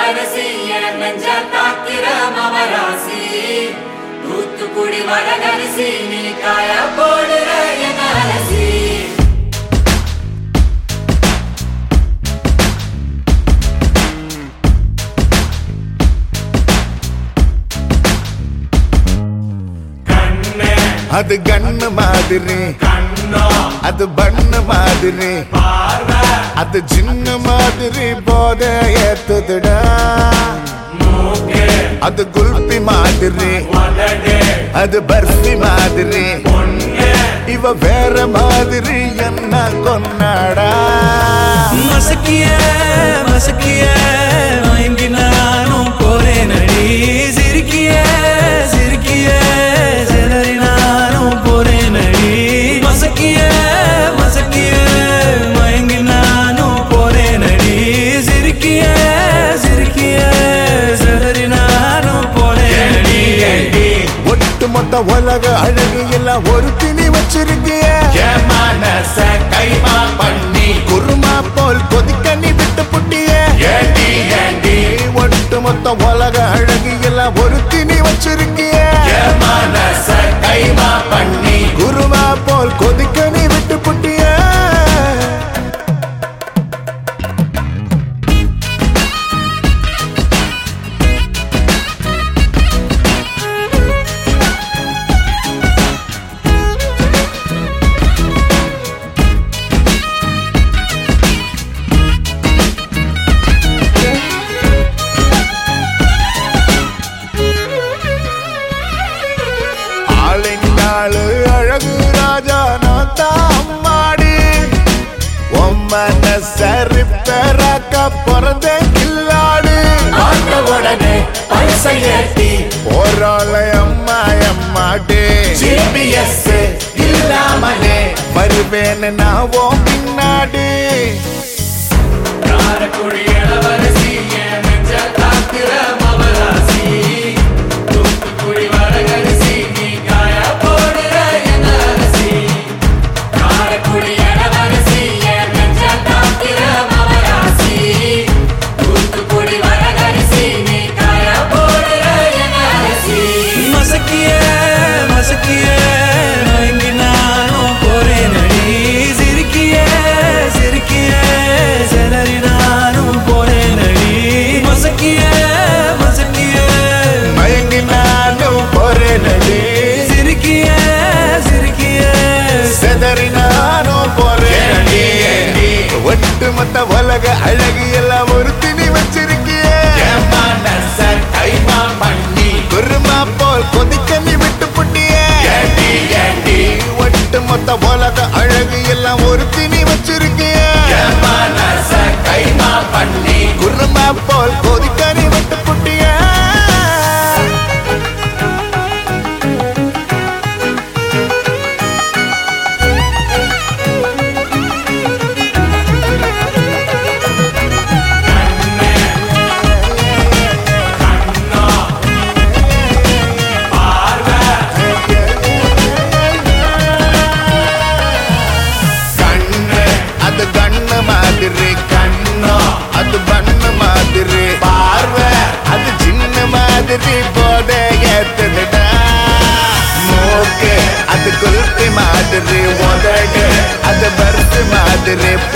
இளவரசி என் நெஞ்ச தாக்கிற மவராசி தூத்துக்குடி வடகரிசி நீ காய போடுற என் அலசி அது கண்ணு மாதிரி அது பண்ணு மாதிரி அது சின்ன மாதிரி போத ஏத்துதுடா அது குல்பி மாதிரி அது பர்ஃபி மாதிரி இவ வேற மாதிரி என்ன கொண்டாடா மசக்கிய மசக்கிய மயங்கி நானும் போறேன் அடி சிரிக்கிய சிரிக்கிய சிலரி நானும் போறேன் அடி மசக்கிய மசக்கிய மயங்கி நானும் போறேன் அடி சிரிக்கிய சிரிக்கிய சிலரி நானும் போறேன் அடி ஒட்டு மொத்த உலக அழகு எல்லாம் ஒரு திணி வச்சிருக்கிய மனச கைமா பண்ணி குருமா போல் கொதிக்க நீ விட்டு புட்டிய ஒட்டு மொத்த உலக அழகு எல்லாம் ஒரு திணி வச்சிருக்கிய மனச கைமா பண்ணி குருமா போல் கொதிக்க நீ விட்டு புட்டிய அழகு ராஜா நான் தான் மாடி சரி பெறாக்க பிறந்த கில்லாடு உடனே பைசை ஏத்தி போராளை அம்மா அம்மாடே ஜிபிஎஸ் இல்லாமலே வருவேன் நான் ஓ பின்னாடி காரக்குடி இளவரசி என் நெஞ்ச தாக்குற மவராசி தூத்துக்குடி வடகரிசி நீ காய போடுற என் அலசி காரக்குடி இளவரசி என் நெஞ்ச தாக்குற மவராசி தூத்துக்குடி வடகரிசி நீ காய போடுற என் அலசி மசக்கிய மசக்கிய மயங்கி நானும் போறேன் அடி சிரிக்கிய சிரிக்கிய சிலரி நானும் போறேன் அடி மசக்கிய மசக்கிய மயங்கி நானும் போறேன் அடி சிரிக்கிய சிரிக்கிய செதறி நானும் போறேன் அடி ஒட்டு மொத்த உலக அழகு எல்லாம் ஒரு திணி வச்சிருக்கிய மனச கைமா பண்ணி குருமா போல் கொதிக்க நீ விட்டு புட்டிய ஒட்டு மொத்த உலக அழகு எல்லாம் ஒரு திணி வச்சிருக்கிய மனச கைமா பண்ணி குருமா போல் கொதிக்க நீ விட்டு புட்டிய அது கண்ணு மாதிரி கண்ணோ அது பண்ணு மாதிரி பார்வை அது சின்ன மாதிரி போத ஏத்துதுடா மூக்கு அது குல்பி மாதிரி உதடு அது பருத்து மாதிரி